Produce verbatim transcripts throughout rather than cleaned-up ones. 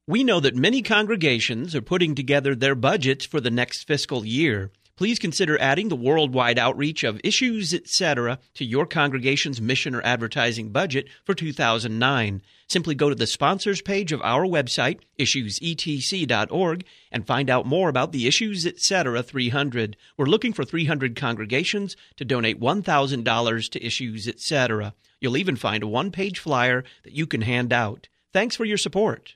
We know that many congregations are putting together their budgets for the next fiscal year. Please consider adding the worldwide outreach of Issues, et cetera to your congregation's mission or advertising budget for two thousand nine. Simply go to the sponsors page of our website, issues e t c dot org, and find out more about the Issues, et cetera three hundred. We're looking for three hundred congregations to donate one thousand dollars to Issues, et cetera. You'll even find a one-page flyer that you can hand out. Thanks for your support.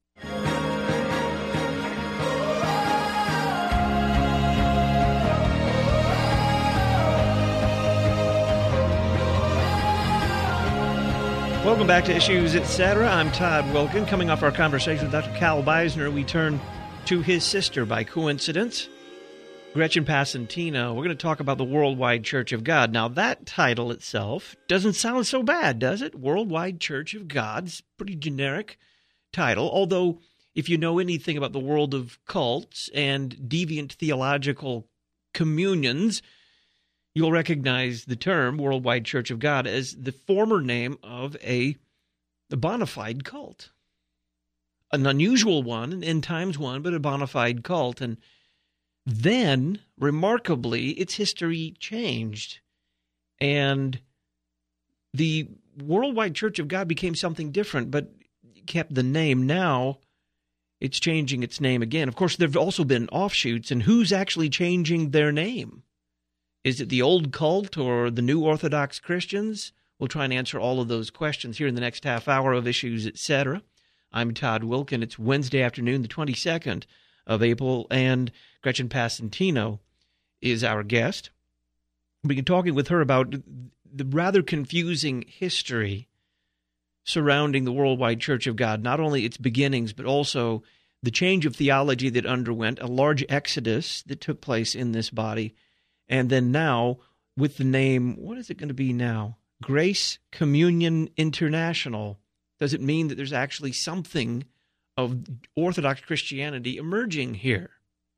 Welcome back to Issues, et cetera. I'm Todd Wilken. Coming off our conversation with Doctor Cal Beisner, we turn to his sister by coincidence, Gretchen Passantino. We're going to talk about the Worldwide Church of God. Now, that title itself doesn't sound so bad, does it? Worldwide Church of God. It's a pretty generic title, although if you know anything about the world of cults and deviant theological communions, you'll recognize the term Worldwide Church of God as the former name of a, a bona fide cult. An unusual one, an end times one, but a bona fide cult. And then, remarkably, its history changed. And the Worldwide Church of God became something different, but kept the name. Now it's changing its name again. Of course, there have also been offshoots, and who's actually changing their name? Is it the old cult or the new Orthodox Christians? We'll try and answer all of those questions here in the next half hour of Issues, et cetera. I'm Todd Wilken. It's Wednesday afternoon, the twenty-second of April, and Gretchen Passantino is our guest. We've been talking with her about the rather confusing history surrounding the Worldwide Church of God, not only its beginnings, but also the change of theology that underwent, a large exodus that took place in this body, and then now with the name, what is it going to be now? Grace Communion International. Does it mean that there's actually something of Orthodox Christianity emerging here?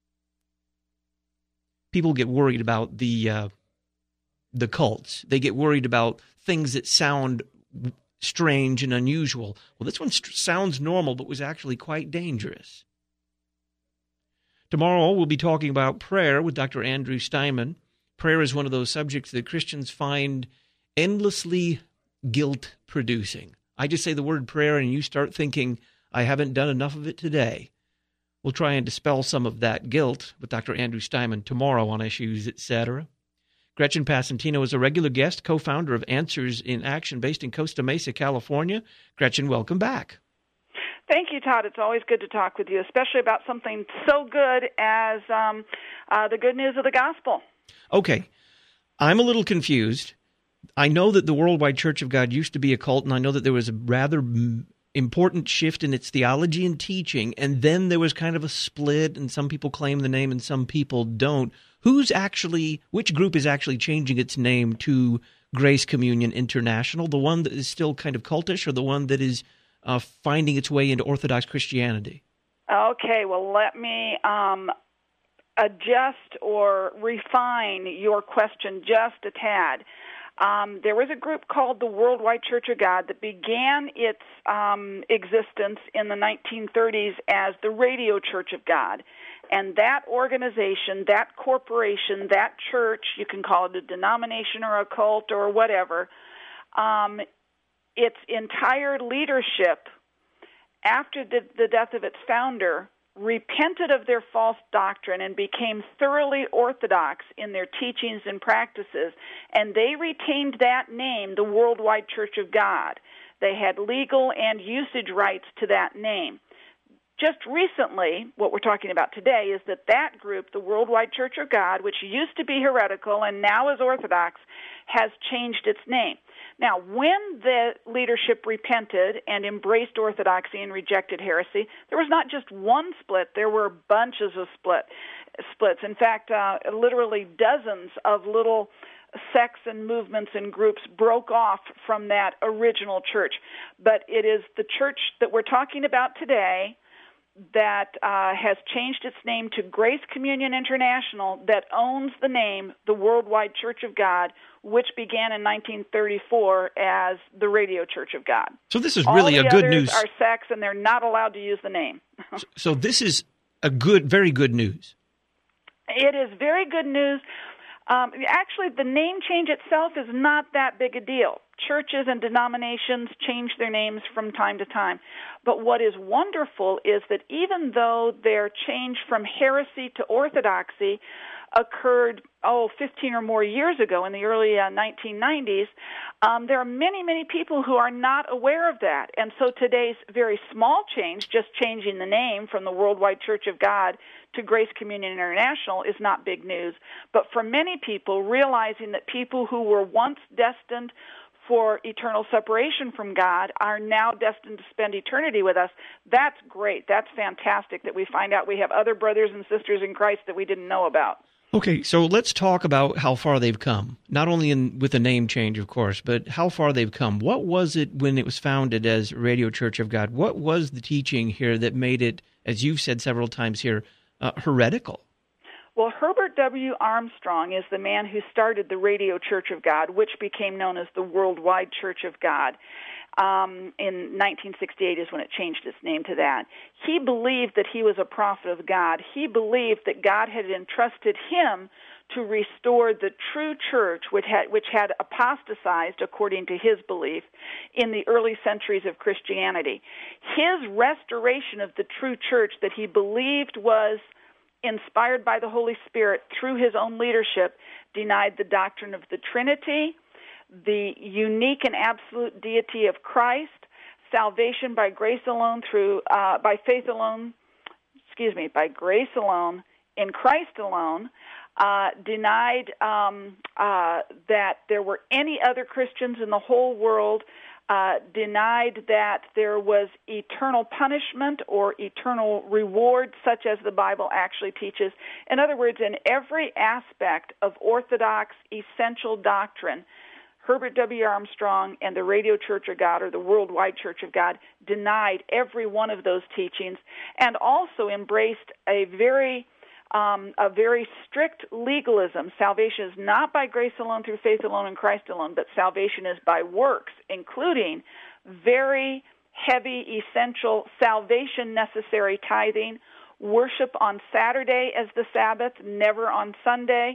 People get worried about the uh, the cults. They get worried about things that sound strange and unusual. Well, this one st- sounds normal, but was actually quite dangerous. Tomorrow, we'll be talking about prayer with Doctor Andrew Steinman. Prayer is one of those subjects that Christians find endlessly guilt-producing. I just say the word prayer, and you start thinking, I haven't done enough of it today. We'll try and dispel some of that guilt with Doctor Andrew Steinman tomorrow on Issues, et cetera. Gretchen Passantino is a regular guest, co-founder of Answers in Action, based in Costa Mesa, California. Gretchen, welcome back. Thank you, Todd. It's always good to talk with you, especially about something so good as um, uh, the good news of the gospel. Okay. I'm a little confused. I know that the Worldwide Church of God used to be a cult, and I know that there was a rather important shift in its theology and teaching, and then there was kind of a split, and some people claim the name and some people don't. Who's actually, which group is actually changing its name to Grace Communion International? The one that is still kind of cultish, or the one that is uh, finding its way into Orthodox Christianity? Okay, well, let me um, adjust or refine your question just a tad. Um, there was a group called the Worldwide Church of God that began its um, existence in the nineteen thirties as the Radio Church of God. And that organization, that corporation, that church, you can call it a denomination or a cult or whatever, um, its entire leadership, after the, the death of its founder, repented of their false doctrine and became thoroughly orthodox in their teachings and practices, and they retained that name, the Worldwide Church of God. They had legal and usage rights to that name. Just recently, what we're talking about today is that that group, the Worldwide Church of God, which used to be heretical and now is Orthodox, has changed its name. Now, when the leadership repented and embraced orthodoxy and rejected heresy, there was not just one split, there were bunches of split, splits. In fact, uh, literally dozens of little sects and movements and groups broke off from that original church. But it is the church that we're talking about today that uh, has changed its name to Grace Communion International that owns the name the Worldwide Church of God, which began in nineteen thirty-four as the Radio Church of God. So this is really All the a good others news. are sects, and they're not allowed to use the name. so, so this is a good, very good news. It is very good news. Um, actually, the name change itself is not that big a deal. Churches and denominations change their names from time to time. But what is wonderful is that even though their change from heresy to orthodoxy occurred, oh, fifteen or more years ago in the early uh, nineteen nineties, um, there are many, many people who are not aware of that. And so today's very small change, just changing the name from the Worldwide Church of God to Grace Communion International, is not big news. But for many people, realizing that people who were once destined for eternal separation from God are now destined to spend eternity with us, that's great. That's fantastic that we find out we have other brothers and sisters in Christ that we didn't know about. Okay, so let's talk about how far they've come. Not only in with the name change, of course, but how far they've come. What was it when it was founded as Radio Church of God? What was the teaching here that made it, as you've said several times here, uh, heretical? Well, Herbert W. Armstrong is the man who started the Radio Church of God, which became known as the Worldwide Church of God. Um, in nineteen sixty-eight is when it changed its name to that. He believed that he was a prophet of God. He believed that God had entrusted him to restore the true church, which had, which had apostatized, according to his belief, in the early centuries of Christianity. His restoration of the true church that he believed was inspired by the Holy Spirit through his own leadership denied the doctrine of the Trinity, the unique and absolute deity of Christ, salvation by grace alone through uh, by faith alone, excuse me, by grace alone in Christ alone, uh, denied um, uh, that there were any other Christians in the whole world, uh, denied that there was eternal punishment or eternal reward, such as the Bible actually teaches. In other words, in every aspect of orthodox essential doctrine, Herbert W. Armstrong and the Radio Church of God, or the Worldwide Church of God, denied every one of those teachings and also embraced a very um, a very strict legalism. Salvation is not by grace alone, through faith alone, in Christ alone, but salvation is by works, including very heavy, essential, salvation-necessary tithing, worship on Saturday as the Sabbath, never on Sunday,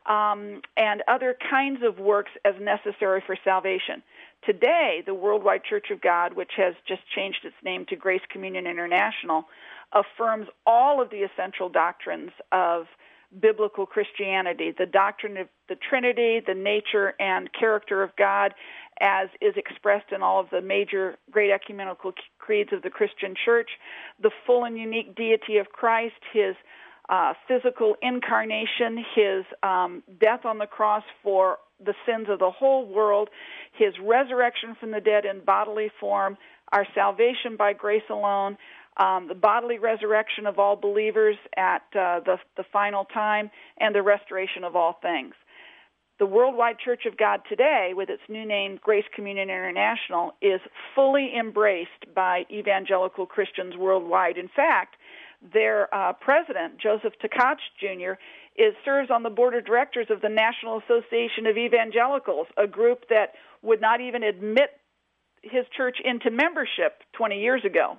Um, and other kinds of works as necessary for salvation. Today, the Worldwide Church of God, which has just changed its name to Grace Communion International, affirms all of the essential doctrines of biblical Christianity, the doctrine of the Trinity, the nature and character of God, as is expressed in all of the major great ecumenical creeds of the Christian Church, the full and unique deity of Christ, his Uh, physical incarnation, his um, death on the cross for the sins of the whole world, his resurrection from the dead in bodily form, our salvation by grace alone, um, the bodily resurrection of all believers at uh, the, the final time, and the restoration of all things. The Worldwide Church of God today, with its new name, Grace Communion International, is fully embraced by evangelical Christians worldwide. In fact, their uh, president, Joseph Tkach Junior, is serves on the board of directors of the National Association of Evangelicals, a group that would not even admit his church into membership twenty years ago.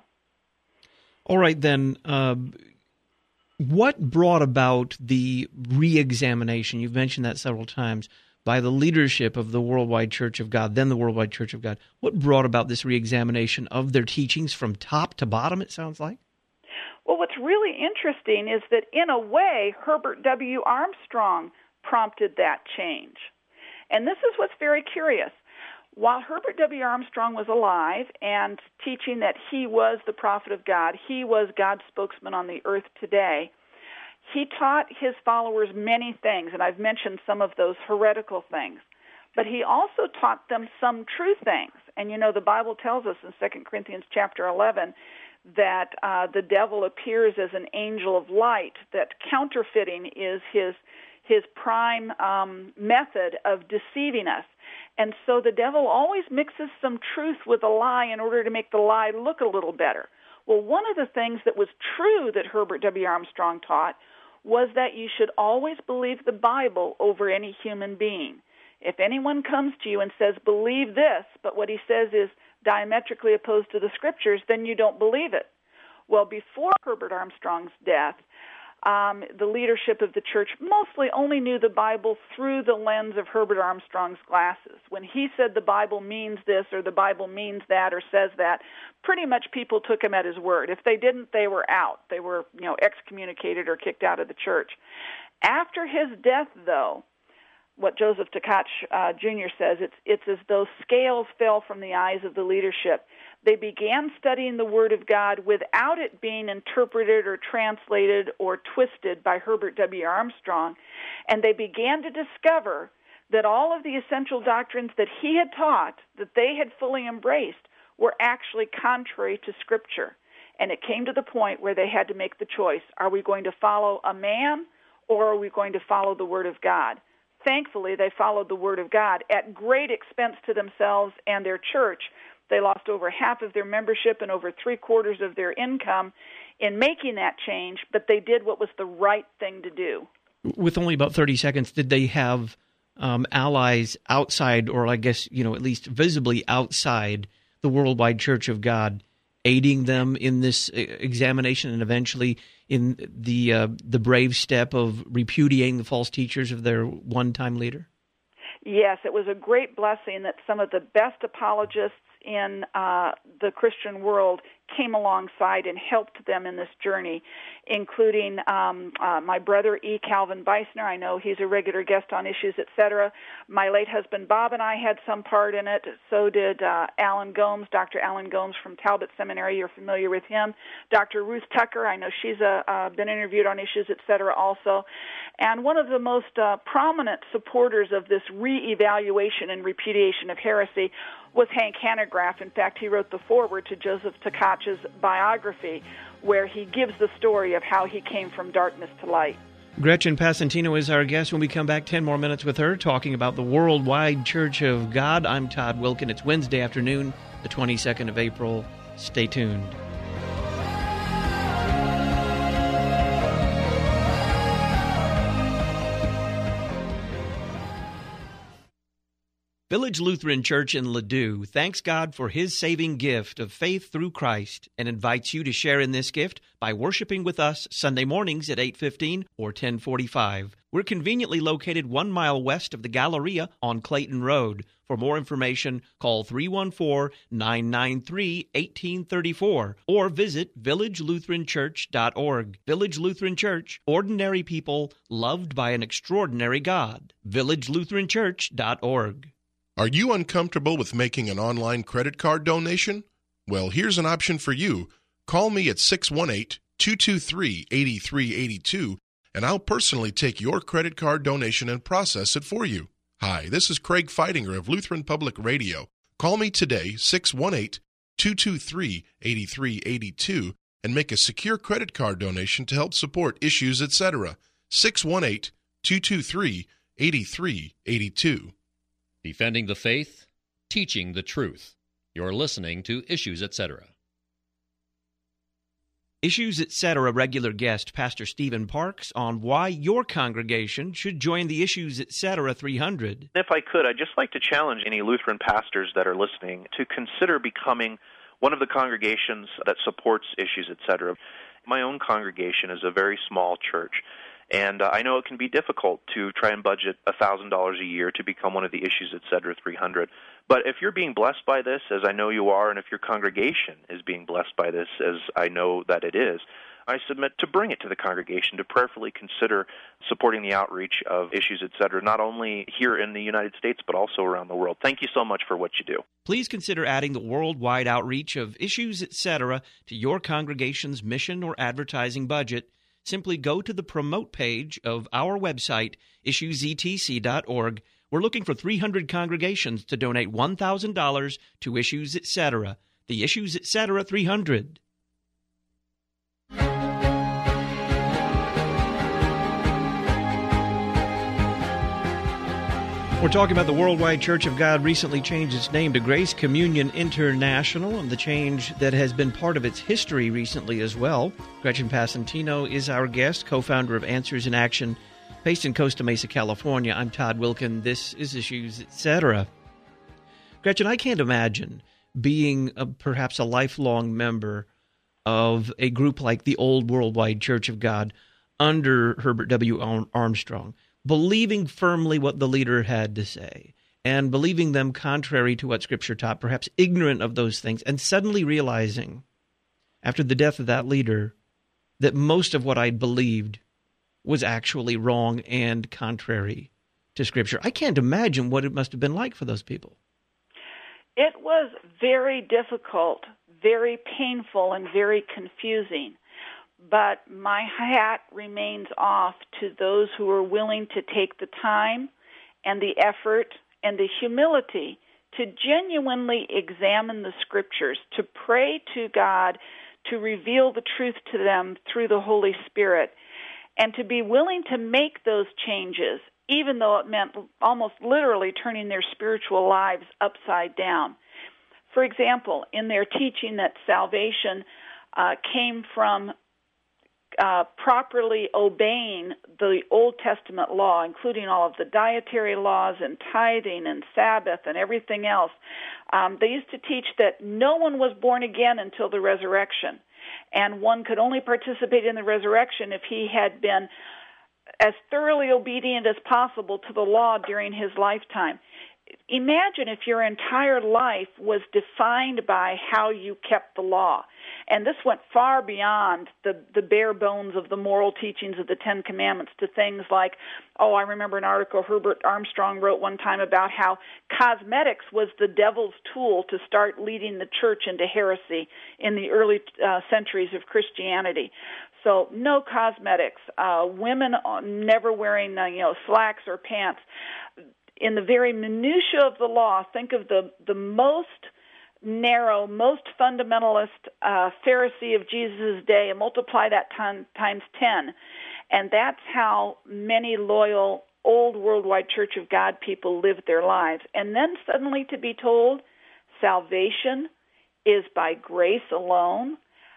All right, then, uh, what brought about the re-examination? You've mentioned that several times, by the leadership of the Worldwide Church of God, then the Worldwide Church of God. What brought about this re-examination of their teachings from top to bottom, it sounds like? Well, what's really interesting is that, in a way, Herbert W. Armstrong prompted that change. And this is what's very curious. While Herbert W. Armstrong was alive and teaching that he was the prophet of God, he was God's spokesman on the earth today, he taught his followers many things, and I've mentioned some of those heretical things. But he also taught them some true things. And, you know, the Bible tells us in Second Corinthians chapter eleven that uh, the devil appears as an angel of light, that counterfeiting is his his prime um, method of deceiving us. And so the devil always mixes some truth with a lie in order to make the lie look a little better. Well, one of the things that was true that Herbert W. Armstrong taught was that you should always believe the Bible over any human being. If anyone comes to you and says, believe this, but what he says is diametrically opposed to the Scriptures, then you don't believe it. Well, before Herbert Armstrong's death, um, the leadership of the church mostly only knew the Bible through the lens of Herbert Armstrong's glasses. When he said the Bible means this or the Bible means that or says that, pretty much people took him at his word. If they didn't, they were out. They were, you know, excommunicated or kicked out of the church. After his death, though, what Joseph Tkach uh, Junior says, it's, it's as though scales fell from the eyes of the leadership. They began studying the Word of God without it being interpreted or translated or twisted by Herbert W. Armstrong, and they began to discover that all of the essential doctrines that he had taught, that they had fully embraced, were actually contrary to Scripture. And it came to the point where they had to make the choice. Are we going to follow a man, or are we going to follow the Word of God? Thankfully, they followed the Word of God at great expense to themselves and their church. They lost over half of their membership and over three-quarters of their income in making that change, but they did what was the right thing to do. With only about thirty seconds, did they have um, allies outside, or I guess, you know, at least visibly outside the Worldwide Church of God, aiding them in this examination and eventually in the uh, the brave step of repudiating the false teachers of their one-time leader? Yes, it was a great blessing that some of the best apologists in uh, the Christian world came alongside and helped them in this journey, including um, uh, my brother E. Calvin Beisner. I know he's a regular guest on Issues, et cetera. My late husband Bob and I had some part in it. So did uh, Alan Gomes, Doctor Alan Gomes from Talbot Seminary. You're familiar with him. Doctor Ruth Tucker, I know she's uh, uh, been interviewed on Issues, et cetera also. And one of the most uh, prominent supporters of this re-evaluation and repudiation of heresy was Hank Hanegraaff. In fact, he wrote the foreword to Joseph Tkach's biography, where he gives the story of how he came from darkness to light. Gretchen Passantino is our guest. When we come back, ten more minutes with her, talking about the Worldwide Church of God. I'm Todd Wilken. It's Wednesday afternoon, the twenty-second of April. Stay tuned. Village Lutheran Church in Ladue thanks God for His saving gift of faith through Christ and invites you to share in this gift by worshiping with us Sunday mornings at eight fifteen or ten forty-five. We're conveniently located one mile west of the Galleria on Clayton Road. For more information, call three one four, nine nine three, one eight three four or visit village lutheran church dot org. Village Lutheran Church, ordinary people loved by an extraordinary God. village lutheran church dot org. Are you uncomfortable with making an online credit card donation? Well, here's an option for you. Call me at six one eight, two two three, eight three eight two, and I'll personally take your credit card donation and process it for you. Hi, this is Craig Feidinger of Lutheran Public Radio. Call me today, six one eight, two two three, eight three eight two, and make a secure credit card donation to help support Issues, et cetera. six one eight, two two three, eight three eight two. Defending the faith, teaching the truth. You're listening to Issues, et cetera. Issues, et cetera. Regular guest Pastor Stephen Parks on why your congregation should join the Issues, et cetera. three hundred. If I could, I'd just like to challenge any Lutheran pastors that are listening to consider becoming one of the congregations that supports Issues, et cetera. My own congregation is a very small church. And uh, I know it can be difficult to try and budget one thousand dollars a year to become one of the Issues, et cetera, three hundred. But if you're being blessed by this, as I know you are, and if your congregation is being blessed by this, as I know that it is, I submit to bring it to the congregation to prayerfully consider supporting the outreach of Issues, et cetera, not only here in the United States, but also around the world. Thank you so much for what you do. Please consider adding the worldwide outreach of Issues, et cetera, to your congregation's mission or advertising budget. Simply go to the promote page of our website, issues e t c dot org. We're looking for three hundred congregations to donate one thousand dollars to Issues, et cetera. The Issues, et cetera. three hundred. We're talking about the Worldwide Church of God recently changed its name to Grace Communion International, and the change that has been part of its history recently as well. Gretchen Passantino is our guest, co-founder of Answers in Action, based in Costa Mesa, California. I'm Todd Wilkin. This is Issues, et cetera. Gretchen, I can't imagine being a, perhaps a lifelong member of a group like the old Worldwide Church of God under Herbert W. Armstrong, believing firmly what the leader had to say, and believing them contrary to what Scripture taught, perhaps ignorant of those things, and suddenly realizing, after the death of that leader, that most of what I'd believed was actually wrong and contrary to Scripture. I can't imagine what it must have been like for those people. It was very difficult, very painful, and very confusing. But my hat remains off to those who are willing to take the time and the effort and the humility to genuinely examine the Scriptures, to pray to God to reveal the truth to them through the Holy Spirit, and to be willing to make those changes, even though it meant almost literally turning their spiritual lives upside down. For example, in their teaching that salvation uh, came from Uh, properly obeying the Old Testament law, including all of the dietary laws and tithing and Sabbath and everything else. Um, they used to teach that no one was born again until the resurrection, and one could only participate in the resurrection if he had been as thoroughly obedient as possible to the law during his lifetime. Imagine if your entire life was defined by how you kept the law. And this went far beyond the, the bare bones of the moral teachings of the Ten Commandments to things like, oh, I remember an article Herbert Armstrong wrote one time about how cosmetics was the devil's tool to start leading the church into heresy in the early uh, centuries of Christianity. So no cosmetics, uh, women never wearing uh, you know slacks or pants. In the very minutiae of the law, think of the, the most narrow, most fundamentalist uh, Pharisee of Jesus' day and multiply that ton, times ten. And that's how many loyal old Worldwide Church of God people lived their lives. And then suddenly to be told salvation is by grace alone.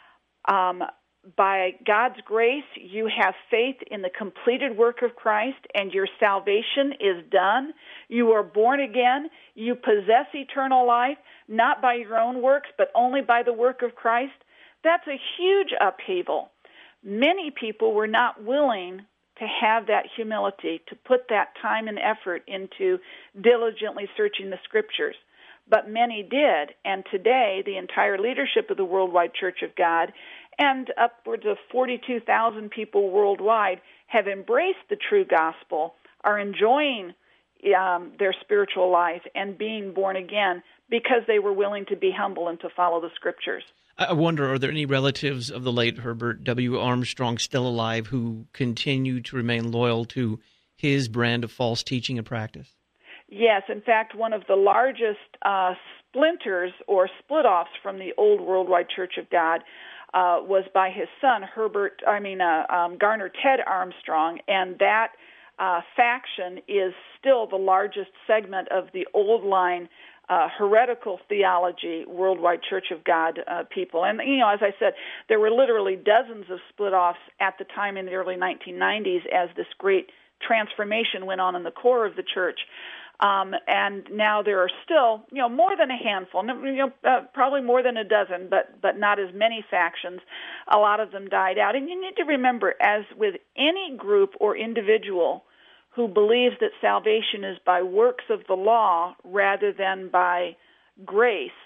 Um, by God's grace, you have faith in the completed work of Christ, and your salvation is done. You are born again. You possess eternal life, not by your own works, but only by the work of Christ. That's a huge upheaval. Many people were not willing to have that humility, to put that time and effort into diligently searching the Scriptures. But many did, and today the entire leadership of the Worldwide Church of God and upwards of forty-two thousand people worldwide have embraced the true gospel, are enjoying um, their spiritual life and being born again because they were willing to be humble and to follow the Scriptures. I wonder, are there any relatives of the late Herbert W. Armstrong still alive who continue to remain loyal to his brand of false teaching and practice? Yes. In fact, one of the largest uh, splinters or split-offs from the old Worldwide Church of God Uh, was by his son, Herbert, I mean, uh, um, Garner Ted Armstrong, and that uh, faction is still the largest segment of the old line uh, heretical theology, Worldwide Church of God uh, people. And, you know, as I said, there were literally dozens of split-offs at the time in the early nineteen nineties as this great transformation went on in the core of the church. Um, and now there are still, you know, more than a handful, you know, uh, probably more than a dozen, but but not as many factions. A lot of them died out. And you need to remember, as with any group or individual who believes that salvation is by works of the law rather than by grace,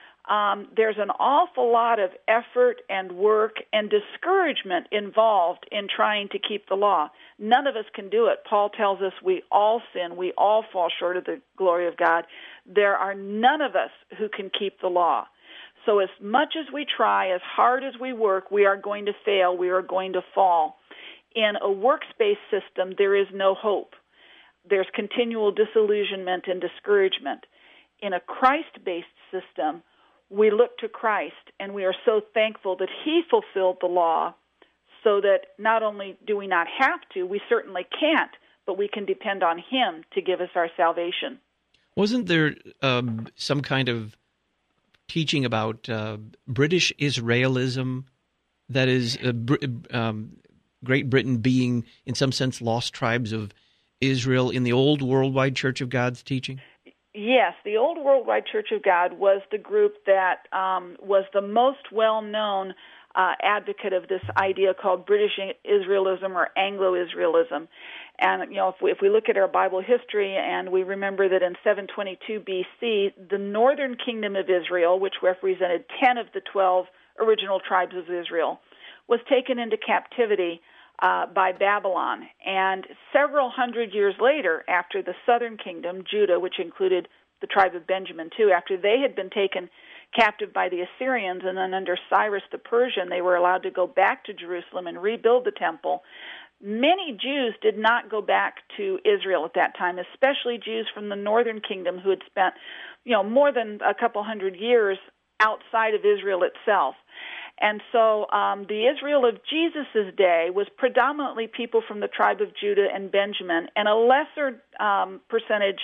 um, there's an awful lot of effort and work and discouragement involved in trying to keep the law. None of us can do it. Paul tells us we all sin. We all fall short of the glory of God. There are none of us who can keep the law. So as much as we try, as hard as we work, we are going to fail. We are going to fall. In a works-based system, there is no hope. There's continual disillusionment and discouragement. In a Christ-based system, we look to Christ, and we are so thankful that He fulfilled the law, so that not only do we not have to, we certainly can't but we can depend on Him to give us our salvation. Wasn't there um, some kind of teaching about uh, British Israelism? That is, uh, Br- um, Great Britain being, in some sense, lost tribes of Israel in the old Worldwide Church of God's teaching? Yes, the old Worldwide Church of God was the group that um, was the most well-known uh, advocate of this idea called British Israelism or Anglo-Israelism. And, you know, if we, if we look at our Bible history and we remember that in seven twenty-two B C, the northern kingdom of Israel, which represented ten of the twelve original tribes of Israel, was taken into captivity uh, by Babylon. And several hundred years later, after the southern kingdom, Judah, which included the tribe of Benjamin too, after they had been taken captive by the Assyrians, and then under Cyrus the Persian, they were allowed to go back to Jerusalem and rebuild the temple. Many Jews did not go back to Israel at that time, especially Jews from the northern kingdom who had spent, you know, more than a couple hundred years outside of Israel itself. And so um, the Israel of Jesus' day was predominantly people from the tribe of Judah and Benjamin, and a lesser um, percentage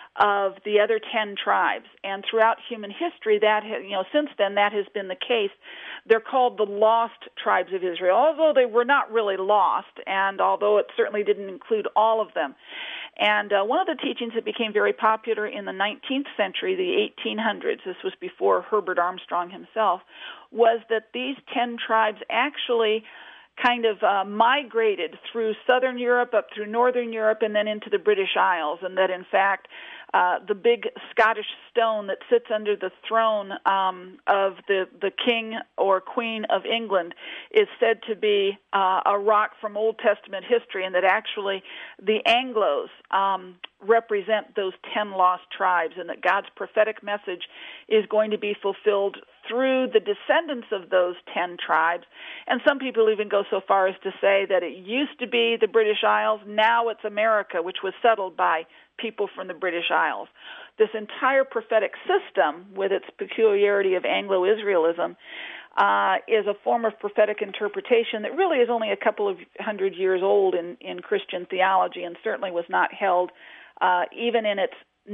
of the other ten tribes. And throughout human history, that ha- you know, since then, that has been the case. They're called the lost tribes of Israel, although they were not really lost, and although it certainly didn't include all of them. And uh, one of the teachings that became very popular in the nineteenth century, the eighteen hundreds, this was before Herbert Armstrong himself, was that these ten tribes actually kind of uh, migrated through southern Europe, up through northern Europe, and then into the British Isles, and that in fact uh, the big Scottish stone that sits under the throne um, of the, the king or queen of England is said to be uh, a rock from Old Testament history, and that actually the Anglos um, represent those ten lost tribes, and that God's prophetic message is going to be fulfilled through the descendants of those ten tribes. And some people even go so far as to say that it used to be the British Isles, now it's America, which was settled by people from the British Isles. This entire prophetic system, with its peculiarity of Anglo-Israelism, uh, is a form of prophetic interpretation that really is only a couple of hundred years old in, in Christian theology, and certainly was not held uh, even in its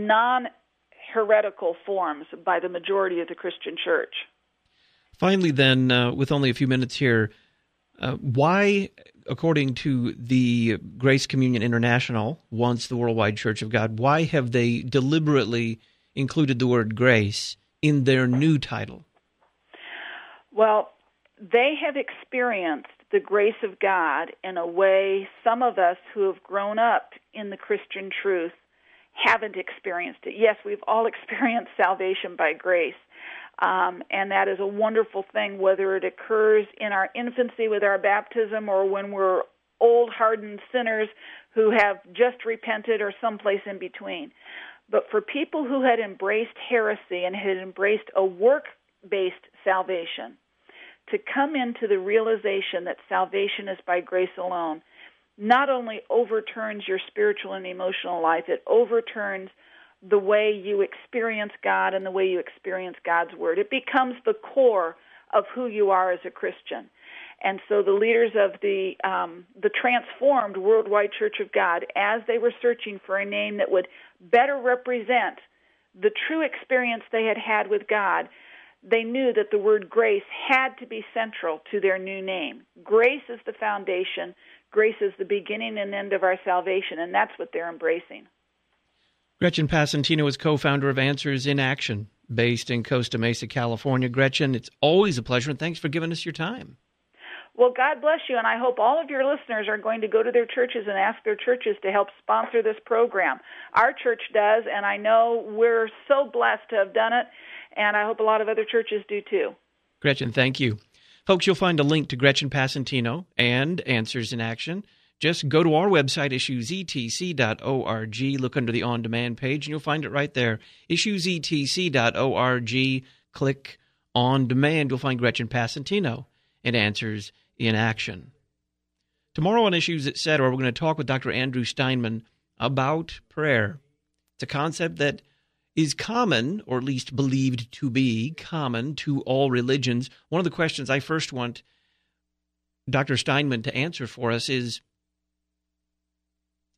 non-heretical forms by the majority of the Christian church. Finally, then, uh, with only a few minutes here, uh, why, according to the Grace Communion International, once the Worldwide Church of God, why have they deliberately included the word grace in their new title? Well, they have experienced the grace of God in a way some of us who have grown up in the Christian truth haven't experienced it. Yes, we've all experienced salvation by grace, um, and that is a wonderful thing, whether it occurs in our infancy with our baptism or when we're old, hardened sinners who have just repented or someplace in between. But for people who had embraced heresy and had embraced a work-based salvation, to come into the realization that salvation is by grace alone not only overturns your spiritual and emotional life, it overturns the way you experience God and the way you experience God's Word. It becomes the core of who you are as a Christian. And so the leaders of the um, the transformed Worldwide Church of God, as they were searching for a name that would better represent the true experience they had had with God, they knew that the word grace had to be central to their new name. Grace is the foundation. Grace is the beginning and end of our salvation, and that's what they're embracing. Gretchen Passantino is co-founder of Answers in Action, based in Costa Mesa, California. Gretchen, it's always a pleasure, and thanks for giving us your time. Well, God bless you, and I hope all of your listeners are going to go to their churches and ask their churches to help sponsor this program. Our church does, and I know we're so blessed to have done it, and I hope a lot of other churches do too. Gretchen, thank you. Folks, you'll find a link to Gretchen Passantino and Answers in Action. Just go to our website, issues e t c dot org, look under the on-demand page, and you'll find it right there, issues e t c dot org, click on demand. You'll find Gretchen Passantino and Answers in Action. Tomorrow on Issues, et cetera, we're going to talk with Doctor Andrew Steinman about prayer. It's a concept that is common, or at least believed to be common, to all religions. One of the questions I first want Doctor Steinman to answer for us is,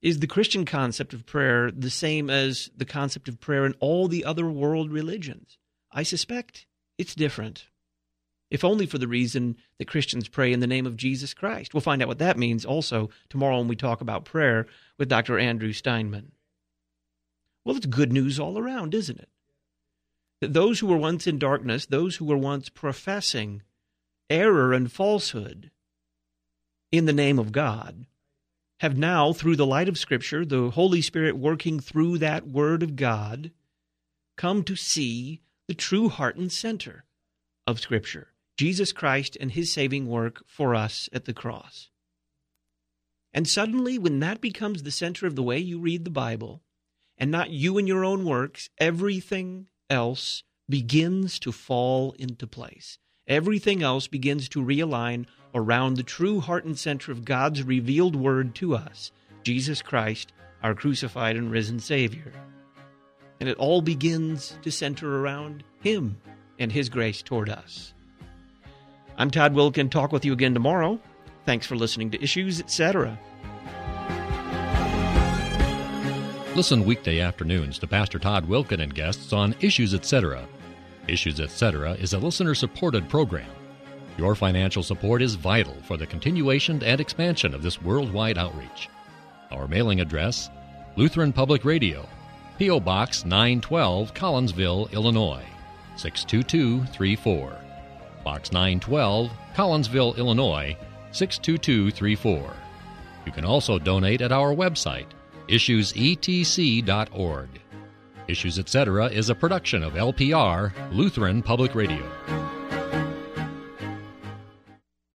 Is the Christian concept of prayer the same as the concept of prayer in all the other world religions? I suspect it's different, if only for the reason that Christians pray in the name of Jesus Christ. We'll find out what that means also tomorrow when we talk about prayer with Doctor Andrew Steinman. Well, it's good news all around, isn't it? That those who were once in darkness, those who were once professing error and falsehood in the name of God, have now, through the light of Scripture, the Holy Spirit working through that Word of God, come to see the true heart and center of Scripture, Jesus Christ and His saving work for us at the cross. And suddenly, when that becomes the center of the way you read the Bible, and not you and your own works, everything else begins to fall into place. Everything else begins to realign around the true heart and center of God's revealed word to us, Jesus Christ, our crucified and risen Savior. And it all begins to center around Him and His grace toward us. I'm Todd Wilken. Talk with you again tomorrow. Thanks for listening to Issues, et cetera. Listen weekday afternoons to Pastor Todd Wilken and guests on Issues, et cetera. Issues, et cetera is a listener-supported program. Your financial support is vital for the continuation and expansion of this worldwide outreach. Our mailing address, Lutheran Public Radio, P O. Box nine twelve, Collinsville, Illinois, six two two three four. Box nine twelve, Collinsville, Illinois, six two two three four. You can also donate at our website, issues e t c dot org. Issues, et cetera is a production of L P R, Lutheran Public Radio.